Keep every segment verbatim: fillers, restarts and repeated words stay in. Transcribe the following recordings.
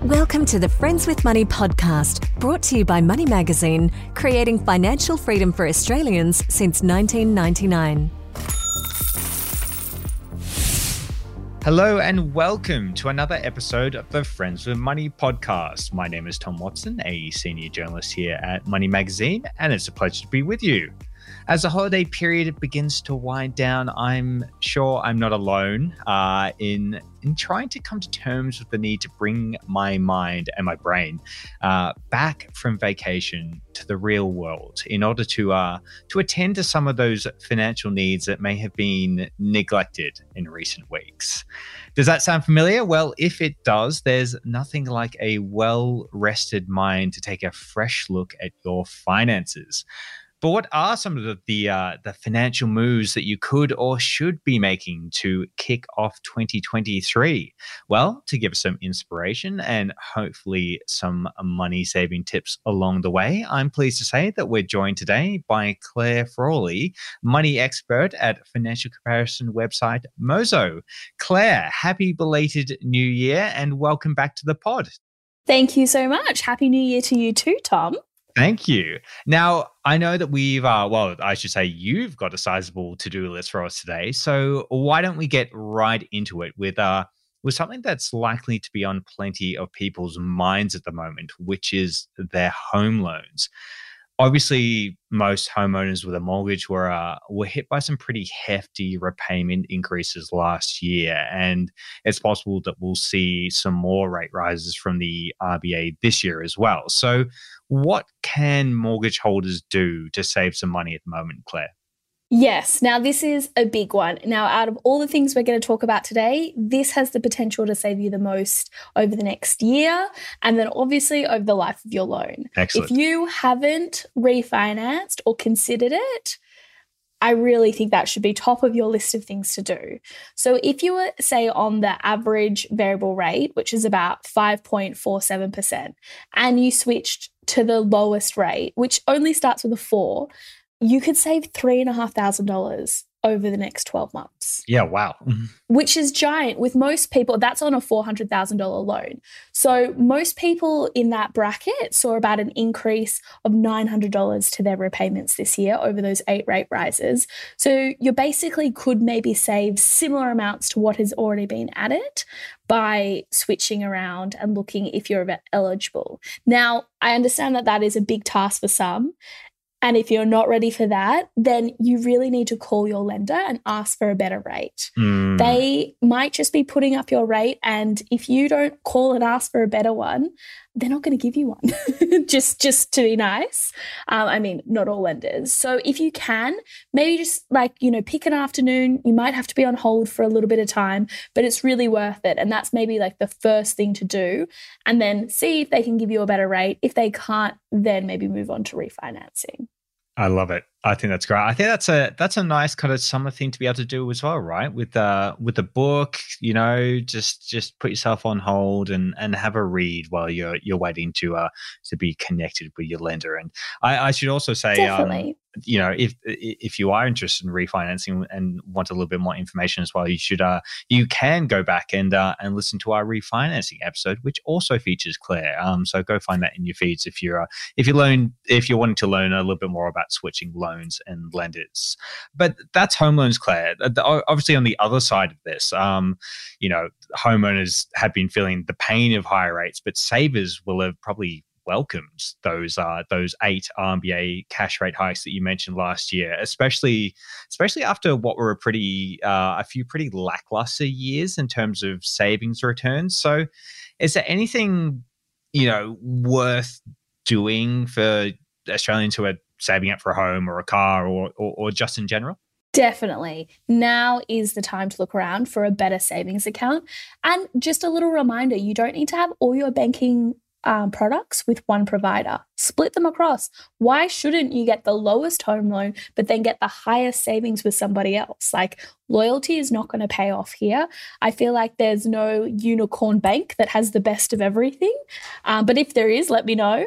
Welcome to the Friends with Money podcast, brought to you by Money Magazine, creating financial freedom for Australians since nineteen ninety-nine. Hello and welcome to another episode of the Friends with Money podcast. My name is Tom Watson, a senior journalist here at Money Magazine, and it's a pleasure to be with you. As the holiday period begins to wind down, I'm sure I'm not alone uh, in, in trying to come to terms with the need to bring my mind and my brain uh, back from vacation to the real world in order to uh, to attend to some of those financial needs that may have been neglected in recent weeks. Does that sound familiar? Well, if it does, there's nothing like a well-rested mind to take a fresh look at your finances. But what are some of the the, uh, the financial moves that you could or should be making to kick off twenty twenty-three? Well, to give us some inspiration and hopefully some money-saving tips along the way, I'm pleased to say that we're joined today by Claire Frawley, money expert at financial comparison website Mozo. Claire, happy belated New Year and welcome back to the pod. Thank you so much. Happy New Year to you too, Tom. Thank you. Now, I know that we've, uh, well, I should say you've got a sizable to-do list for us today. So why don't we get right into it with uh, with something that's likely to be on plenty of people's minds at the moment, which is their home loans. Obviously, most homeowners with a mortgage were uh, were hit by some pretty hefty repayment increases last year, and it's possible that we'll see some more rate rises from the R B A this year as well. So what can mortgage holders do to save some money at the moment, Claire? Yes. Now, this is a big one. Now, out of all the things we're going to talk about today, this has the potential to save you the most over the next year and then obviously over the life of your loan. Excellent. If you haven't refinanced or considered it, I really think that should be top of your list of things to do. So if you were, say, on the average variable rate, which is about five point four seven percent, and you switched to the lowest rate, which only starts with a four, you could save three and a half thousand dollars over the next twelve months. Yeah, wow. Which is giant. With most people, that's on a four hundred thousand dollars loan. So most people in that bracket saw about an increase of nine hundred dollars to their repayments this year over those eight rate rises. So you basically could maybe save similar amounts to what has already been added by switching around and looking if you're eligible. Now, I understand that that is a big task for some. And if you're not ready for that, then you really need to call your lender and ask for a better rate. Mm. They might just be putting up your rate, and if you don't call and ask for a better one, they're not going to give you one, just, just to be nice. Um, I mean, not all lenders. So if you can, maybe just like, you know, pick an afternoon. You might have to be on hold for a little bit of time, but it's really worth it. And that's maybe like the first thing to do. And then see if they can give you a better rate. If they can't, then maybe move on to refinancing. I love it. I think that's great. I think that's a that's a nice kind of summer thing to be able to do as well, right? With uh with the book, you know, just just put yourself on hold and and have a read while you're you're waiting to uh to be connected with your lender. And I, I should also say, Definitely. um, you know, if if you are interested in refinancing and want a little bit more information as well, you should uh you can go back and uh and listen to our refinancing episode, which also features Claire. Um, so go find that in your feeds if you're uh, if you learn if you're wanting to learn a little bit more about switching loans and lenders. But that's home loans, Claire. Obviously, on the other side of this, um, you know, homeowners have been feeling the pain of higher rates, but savers will have probably welcomed those uh, those eight R B A cash rate hikes that you mentioned last year, especially especially after what were a pretty uh, a few pretty lackluster years in terms of savings returns. So, is there anything, you know, worth doing for Australians who are saving up for a home or a car or, or or just in general? Definitely. Now is the time to look around for a better savings account. And just a little reminder, you don't need to have all your banking um, products with one provider. Split them across. Why shouldn't you get the lowest home loan, but then get the highest savings with somebody else? Like, loyalty is not going to pay off here. I feel like there's no unicorn bank that has the best of everything. Um, but if there is, let me know.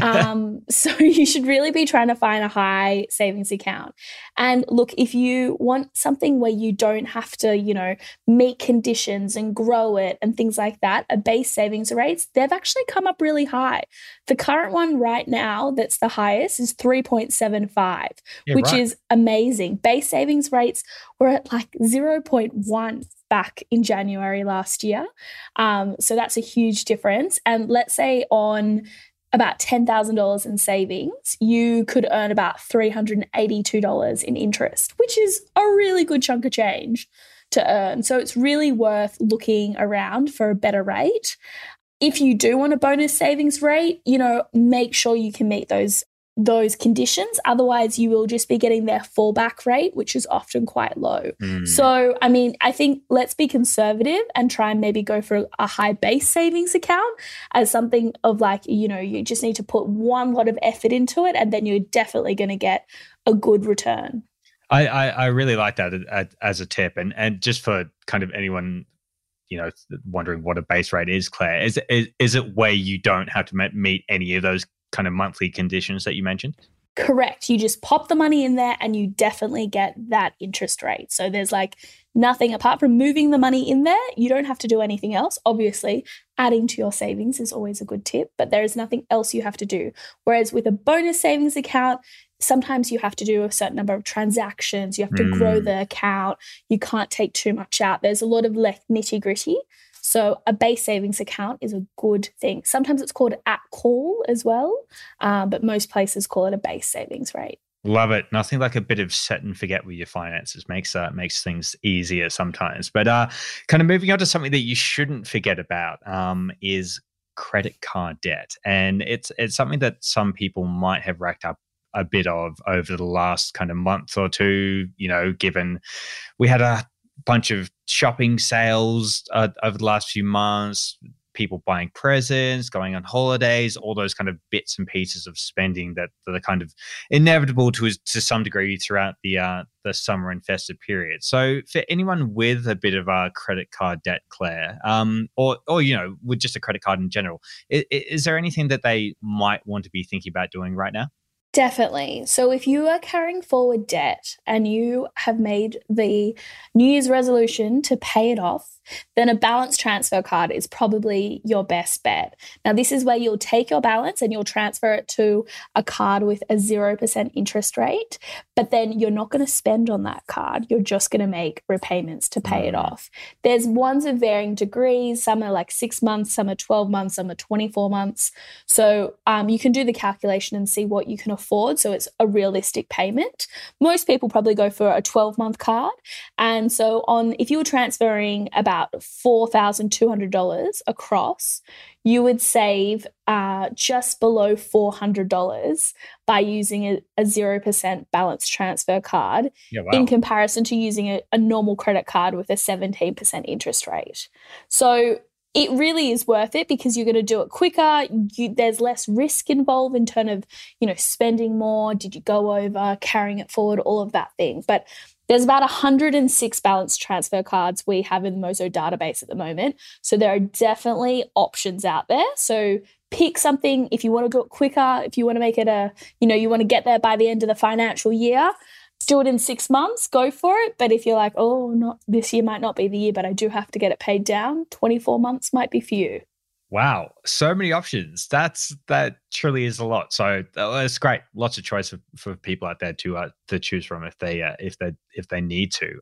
um, so you should really be trying to find a high savings account. And look, if you want something where you don't have to, you know, meet conditions and grow it and things like that, a base savings rates, they've actually come up really high. The current one right now that's the highest is three point seven five, yeah, which right. is amazing. Base savings rates were at like zero point one back in January last year. Um, so that's a huge difference. And let's say on about ten thousand dollars in savings, you could earn about three hundred eighty-two dollars in interest, which is a really good chunk of change to earn. So it's really worth looking around for a better rate. If you do want a bonus savings rate, you know, make sure you can meet those those conditions. Otherwise, you will just be getting their fallback rate, which is often quite low. Mm. So, I mean, I think let's be conservative and try and maybe go for a high base savings account as something of like, you know, you just need to put one lot of effort into it and then you're definitely going to get a good return. I, I, I really like that as a tip. And, and just for kind of anyone, you know, wondering what a base rate is, Claire, is, is, is it where you don't have to meet any of those kind of monthly conditions that you mentioned? Correct. You just pop the money in there and you definitely get that interest rate. So there's like nothing apart from moving the money in there. You don't have to do anything else. Obviously, adding to your savings is always a good tip, but there is nothing else you have to do. Whereas with a bonus savings account, sometimes you have to do a certain number of transactions. You have to mm. grow the account. You can't take too much out. There's a lot of like nitty gritty. So a base savings account is a good thing. Sometimes it's called at call as well, um, but most places call it a base savings rate. Love it. Nothing like a bit of set and forget with your finances makes uh, makes things easier sometimes. But uh, kind of moving on to something that you shouldn't forget about um, is credit card debt, and it's it's something that some people might have racked up a bit of over the last kind of month or two. You know, given we had a bunch of shopping sales uh, over the last few months, people buying presents, going on holidays, all those kind of bits and pieces of spending that, that are kind of inevitable to to some degree throughout the uh, the summer and festive period. So for anyone with a bit of a credit card debt, Claire, um, or or you know, with just a credit card in general, is, is there anything that they might want to be thinking about doing right now? Definitely. So if you are carrying forward debt and you have made the New Year's resolution to pay it off, then a balance transfer card is probably your best bet. Now, this is where you'll take your balance and you'll transfer it to a card with a zero percent interest rate, but then you're not going to spend on that card. You're just going to make repayments to pay mm. it off. There's ones of varying degrees. Some are like six months, some are twelve months, some are twenty-four months. So um, you can do the calculation and see what you can afford. So it's a realistic payment. Most people probably go for a twelve-month card. And so on, if you were transferring about four thousand two hundred dollars across, you would save uh, just below four hundred dollars by using a, a zero percent balance transfer card yeah, wow. in comparison to using a, a normal credit card with a seventeen percent interest rate. So it really is worth it because you're going to do it quicker. You, there's less risk involved in terms of, you know, spending more. Did you go over, carrying it forward, all of that thing. But there's about one hundred six balance transfer cards we have in the Mozo database at the moment. So there are definitely options out there. So pick something if you want to do it quicker, if you want to make it a, you know, you want to get there by the end of the financial year, do it in six months, go for it. But if you're like, oh, not this year might not be the year, but I do have to get it paid down, twenty-four months might be for you. Wow, so many options. That's that truly is a lot. So uh, it's great. Lots of choice for, for people out there to uh, to choose from if they uh, if they if they need to.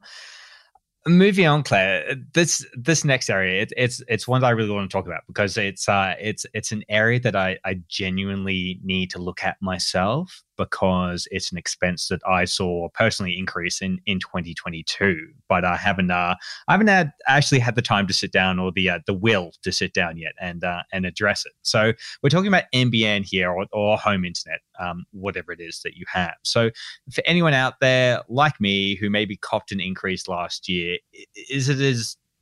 Moving on, Claire. This this next area, it, it's it's one that I really want to talk about because it's uh it's it's an area that I I genuinely need to look at myself because it's an expense that I saw personally increase in in twenty twenty-two, but I haven't uh I haven't had actually had the time to sit down or the uh, the will to sit down yet and uh, and address it. So we're talking about N B N here or, or home internet, um, whatever it is that you have. So for anyone out there like me who maybe copped an increase last year, is it as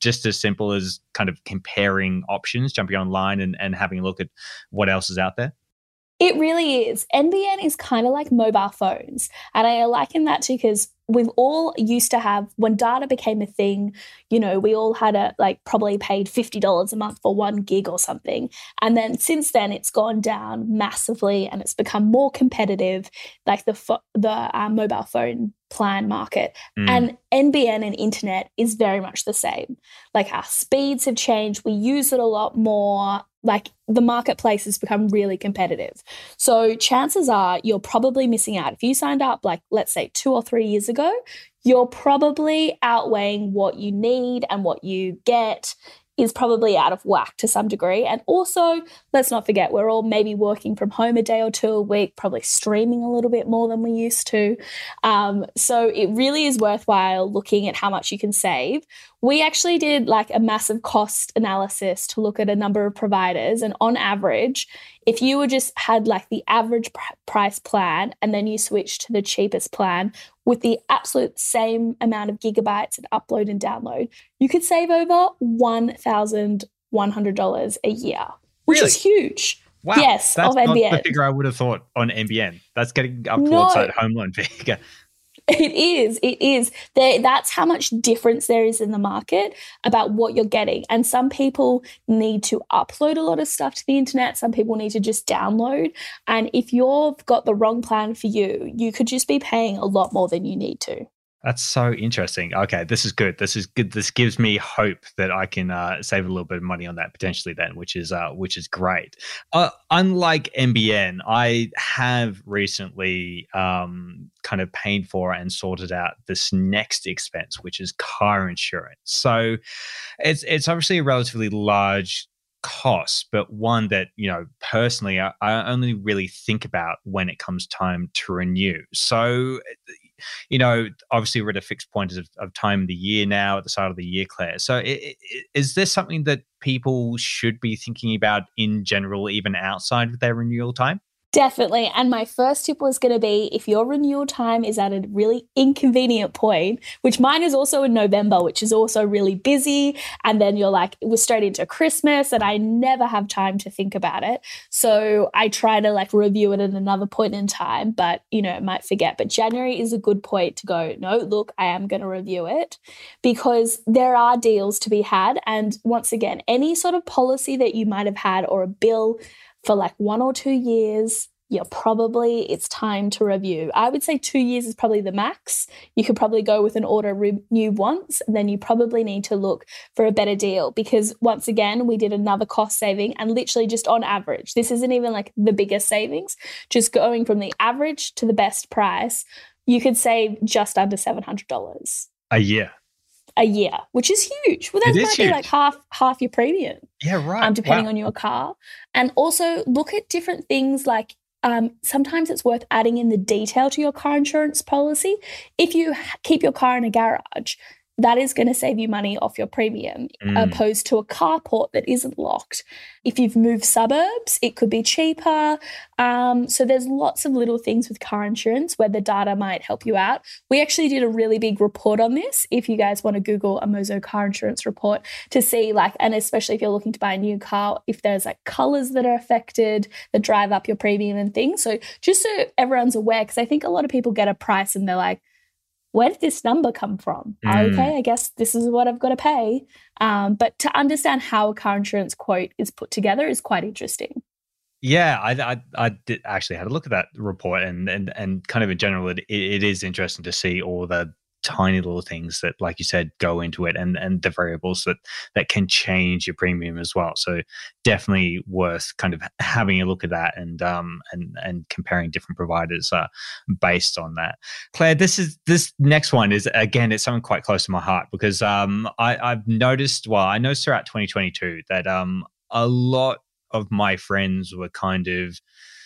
just as simple as kind of comparing options, jumping online and, and having a look at what else is out there? It really is. N B N is kind of like mobile phones. And I liken that to because we've all used to have, when data became a thing, you know, we all had a, like probably paid fifty dollars a month for one gig or something. And then since then it's gone down massively and it's become more competitive, like the, fo- the uh, mobile phone plan market. Mm. And N B N and internet is very much the same. Like our speeds have changed. We use it a lot more. Like the marketplace has become really competitive. So chances are you're probably missing out. If you signed up like, let's say two or three years ago, you're probably outweighing what you need and what you get is probably out of whack to some degree. And also, let's not forget, we're all maybe working from home a day or two a week, probably streaming a little bit more than we used to. Um, so it really is worthwhile looking at how much you can save. We actually did like a massive cost analysis to look at a number of providers. And on average, if you were just had like the average pr- price plan and then you switched to the cheapest plan with the absolute same amount of gigabytes and upload and download, you could save over one thousand one hundred dollars a year, which really? is huge. Wow. Yes, that's of N B N. Not the figure I would have thought on N B N. That's getting up No. towards that home loan figure. It is. It is. There, that's how much difference there is in the market about what you're getting. And some people need to upload a lot of stuff to the internet. Some people need to just download. And if you've got the wrong plan for you, you could just be paying a lot more than you need to. That's so interesting. Okay, this is good. This is good. This gives me hope that I can uh, save a little bit of money on that potentially then, which is uh, which is great. Uh, unlike N B N, I have recently um, kind of paid for and sorted out this next expense, which is car insurance. So it's it's obviously a relatively large cost, but one that, you know, personally, I, I only really think about when it comes time to renew. So, you know, obviously we're at a fixed point of, of time of the year now at the start of the year, Claire. So it, it, is this something that people should be thinking about in general, even outside of their renewal time? Definitely. And my first tip was going to be if your renewal time is at a really inconvenient point, which mine is also in November, which is also really busy. And then you're like, we're straight into Christmas and I never have time to think about it. So I try to like review it at another point in time, but you know, might forget. But January is a good point to go, no, look, I am going to review it because there are deals to be had. And once again, any sort of policy that you might have had or a bill for like one or two years, you're probably, it's time to review. I would say two years is probably the max. You could probably go with an auto renew once, and then you probably need to look for a better deal because once again, we did another cost saving and literally just on average, this isn't even like the biggest savings, just going from the average to the best price, you could save just under seven hundred dollars. A year. A year, which is huge. Well, that might be huge. like half half your premium. Yeah, right. Um, depending wow. on your car. And also look at different things like um, sometimes it's worth adding in the detail to your car insurance policy. If you keep your car in a garage, that is going to save you money off your premium mm. opposed to a carport that isn't locked. If you've moved suburbs, it could be cheaper. Um, so there's lots of little things with car insurance where the data might help you out. We actually did a really big report on this. If you guys want to Google a Mozo car insurance report to see like, and especially if you're looking to buy a new car, if there's like colors that are affected that drive up your premium and things. So just so everyone's aware, because I think a lot of people get a price and they're like, where did this number come from? Mm. Okay, I guess this is what I've got to pay. Um, but to understand how a car insurance quote is put together is quite interesting. Yeah, I, I, I did actually had a look at that report, and and and kind of in general, it, it is interesting to see all the tiny little things that, like you said, go into it, and and the variables that that can change your premium as well. So definitely worth kind of having a look at that and um and and comparing different providers uh, based on that. Claire, this is this next one is again it's something quite close to my heart because um I I've noticed well I noticed throughout twenty twenty-two that um a lot of my friends were kind of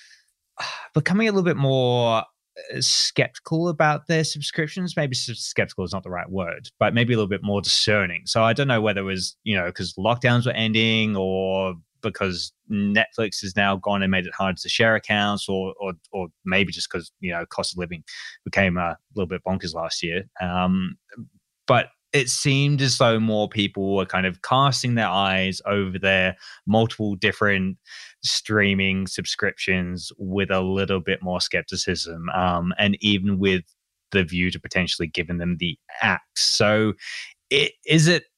becoming a little bit more skeptical about their subscriptions. Maybe skeptical is not the right word, but maybe a little bit more discerning. So I don't know whether it was, you know, because lockdowns were ending or because Netflix has now gone and made it hard to share accounts or or or maybe just because, you know, cost of living became a little bit bonkers last year. Um, but it seemed as though more people were kind of casting their eyes over their multiple different streaming subscriptions with a little bit more skepticism, um, and even with the view to potentially giving them the axe. So it, is it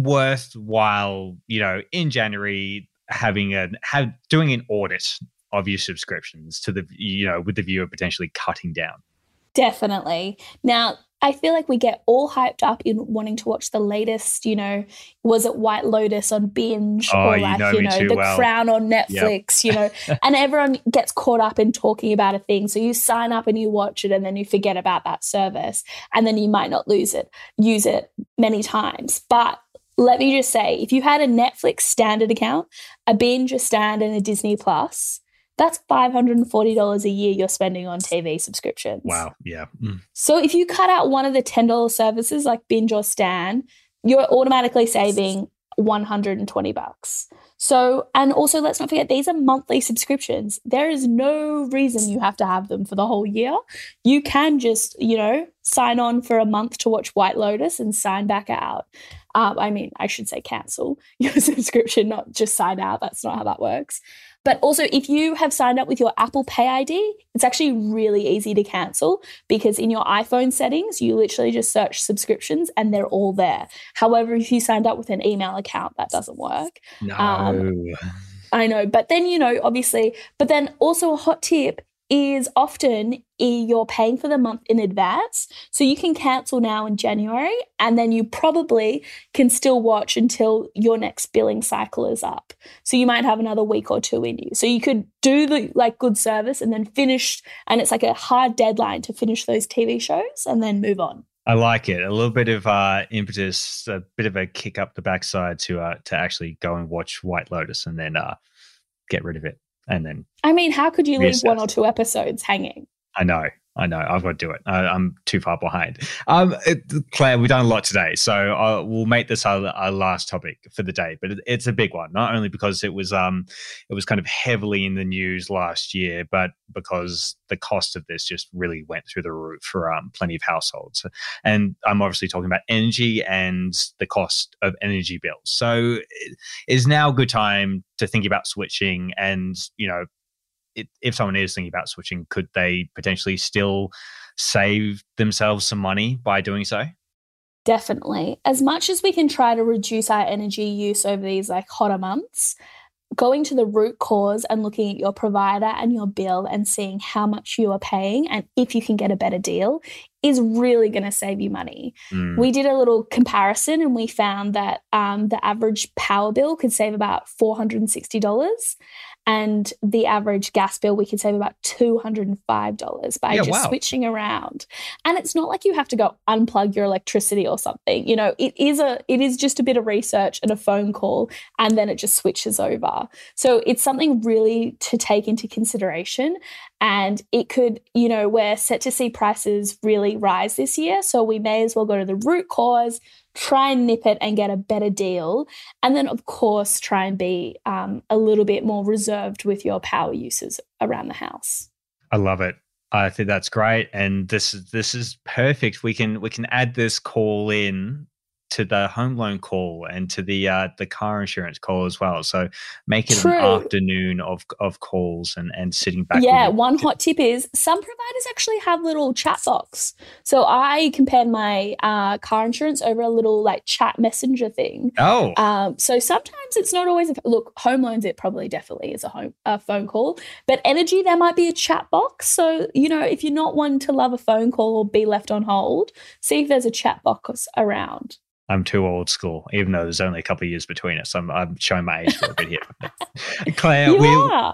worthwhile, you know, in January having a have doing an audit of your subscriptions to the, you know, with the view of potentially cutting down? Definitely. Now, I feel like we get all hyped up in wanting to watch the latest, you know, was it White Lotus on Binge, oh, or like, you know, you know, The well. Crown on Netflix, yep. you know, and everyone gets caught up in talking about a thing. So you sign up and you watch it and then you forget about that service, and then you might not lose it, use it many times. But let me just say, if you had a Netflix standard account, a Binge, a Stand, and a Disney Plus, that's five hundred forty dollars a year you're spending on T V subscriptions. Wow, yeah. Mm. So if you cut out one of the ten dollars services like Binge or Stan, you're automatically saving one hundred twenty bucks. So, and also let's not forget, these are monthly subscriptions. There is no reason you have to have them for the whole year. You can just, you know, sign on for a month to watch White Lotus and sign back out. Um, I mean, I should say cancel your subscription, not just sign out. That's not how that works. But also, if you have signed up with your Apple Pay I D, it's actually really easy to cancel, because in your iPhone settings, you literally just search subscriptions and they're all there. However, if you signed up with an email account, that doesn't work. No. Um, I know. But then, you know, obviously, but then also a hot tip is often you're paying for the month in advance. So you can cancel now in January, and then you probably can still watch until your next billing cycle is up. So you might have another week or two in you. So you could do the like good service and then finish, and it's like a hard deadline to finish those T V shows and then move on. I like it. A little bit of uh, impetus, a bit of a kick up the backside to uh, to actually go and watch White Lotus and then uh, get rid of it. And then, I mean, how could you leave reassess. one or two episodes hanging? I know, I know. I've got to do it. I, I'm too far behind. Um, it, Claire, we've done a lot today, so uh, we'll make this our, our last topic for the day. But it, it's a big one, not only because it was um, it was kind of heavily in the news last year, but because the cost of this just really went through the roof for um, plenty of households. And I'm obviously talking about energy and the cost of energy bills. So it is now a good time to think about switching, and you know, It, if someone is thinking about switching, could they potentially still save themselves some money by doing so? Definitely. As much as we can try to reduce our energy use over these like hotter months, going to the root cause and looking at your provider and your bill and seeing how much you are paying and if you can get a better deal is really going to save you money. Mm. We did a little comparison and we found that um, the average power bill could save about four hundred sixty dollars. And the average gas bill, we could save about two hundred five dollars by yeah, just wow. switching around. And it's not like you have to go unplug your electricity or something. You know, it is a it is just a bit of research and a phone call, and then it just switches over. So it's something really to take into consideration. And it could, you know, we're set to see prices really rise this year. So we may as well go to the root cause, try and nip it and get a better deal. And then, of course, try and be um, a little bit more reserved with your power uses around the house. I love it. I think that's great. And this is this is perfect. We can we can add this call in to the home loan call and to the uh, the car insurance call as well. So make it True. an afternoon of of calls and, and sitting back. Yeah, with one hot tip is some providers actually have little chat box. So I compared my uh, car insurance over a little like chat messenger thing. Oh. Um, so sometimes it's not always, a, look, home loans, it probably definitely is a home a phone call. But energy, there might be a chat box. So, you know, if you're not one to love a phone call or be left on hold, see if there's a chat box around. I'm too old school, even though there's only a couple of years between us. I'm, I'm showing my age a little bit here. Claire, you we are.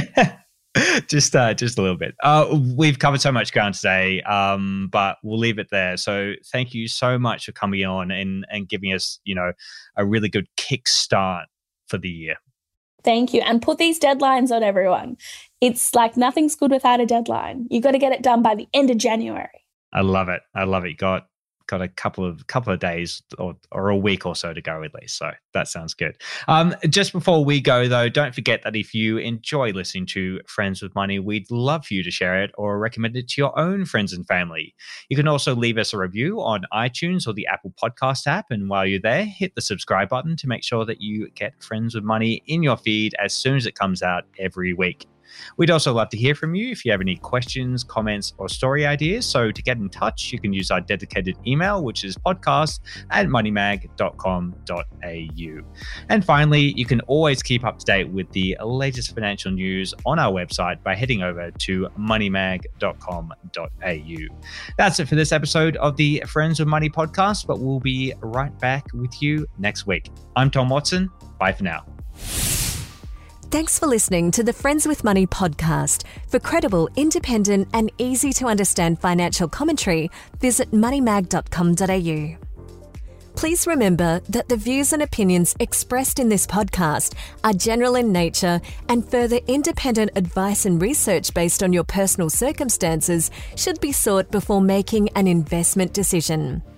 just uh, just a little bit. Uh, we've covered so much ground today, um, but we'll leave it there. So thank you so much for coming on and, and giving us, you know, a really good kickstart for the year. Thank you. And put these deadlines on everyone. It's like nothing's good without a deadline. You got to get it done by the end of January. I love it. I love it. Got got a couple of couple of days or, or a week or so to go at least. So that sounds good. Um, just before we go, though, don't forget that if you enjoy listening to Friends with Money, we'd love for you to share it or recommend it to your own friends and family. You can also leave us a review on iTunes or the Apple Podcast app. And while you're there, hit the subscribe button to make sure that you get Friends with Money in your feed as soon as it comes out every week. We'd also love to hear from you if you have any questions, comments, or story ideas. So to get in touch, you can use our dedicated email, which is podcast at moneymag dot com dot a u. And finally, you can always keep up to date with the latest financial news on our website by heading over to moneymag dot com dot a u. That's it for this episode of the Friends with Money podcast, but we'll be right back with you next week. I'm Tom Watson. Bye for now. Thanks for listening to the Friends with Money podcast. For credible, independent, and easy to understand financial commentary, visit moneymag dot com dot a u. Please remember that the views and opinions expressed in this podcast are general in nature, and further independent advice and research based on your personal circumstances should be sought before making an investment decision.